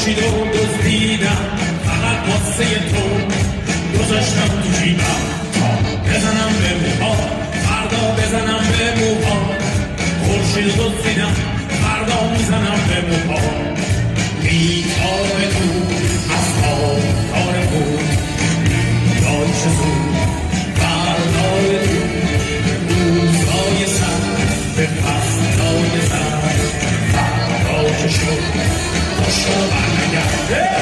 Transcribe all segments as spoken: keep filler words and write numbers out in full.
خورشید رو دزدیدم فقط واسه تو گذاشتم تو جیبم تا بزنم به موها فردا بزنم به موها خورشید رو دزدیدم فردا میزنم به موها میتابه تو از خواب کار بود دای چه زود فردای تو روزای سر به فصلای سر فردا که شد خوش رو برنگرده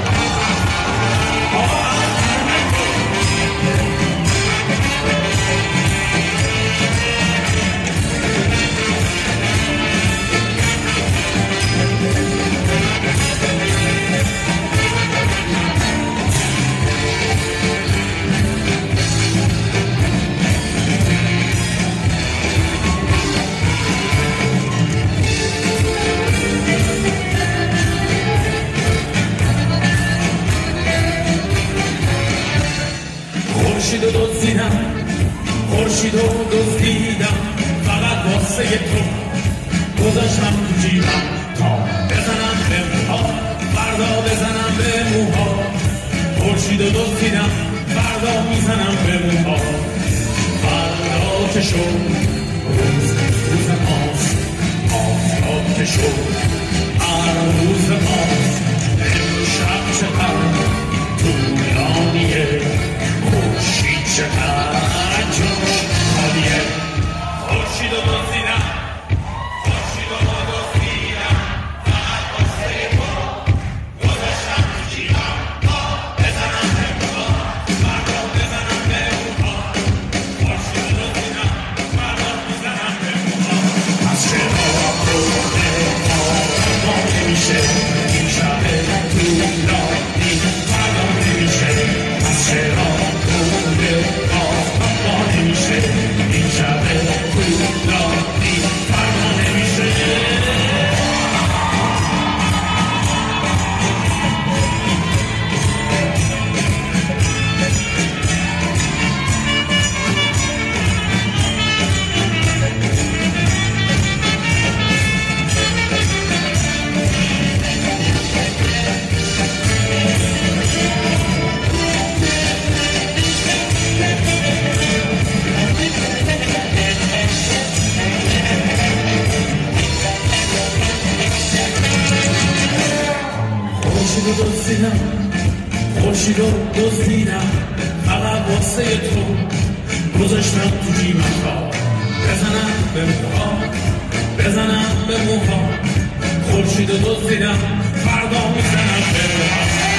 خورشید رو دزدیدم خورشید رو دزدیدم فقط واسه تو گذاشتم تو جیبم تا بزنم به موها فردا بزنم به موها خورشید رو دزدیدم فردا میزنم به موها فردا که شد روز روز ماست آفتاب که شد هر روز ماست امشب چقدر طولانیه خورشید چقدر جوش خالیه خورشید رو دزدیدم خورشید رو دزدیدم فقط واسه تو گذاشتم تو جیبم تا بزنم به موها فردا بزنم به موها خورشید رو دزدیدم فردا میزنم به موها از چرا خورده فردا نمیشه این شب طولانی فردا نمیشه از چرا این شب طولانی فردا نمیشه خورشید رو دزدیدم فقط واسه تو گذاشتم تو جیبم تا بزنم به موها بزنم به موها خورشید رو دزدیدم فردا میزنم به موها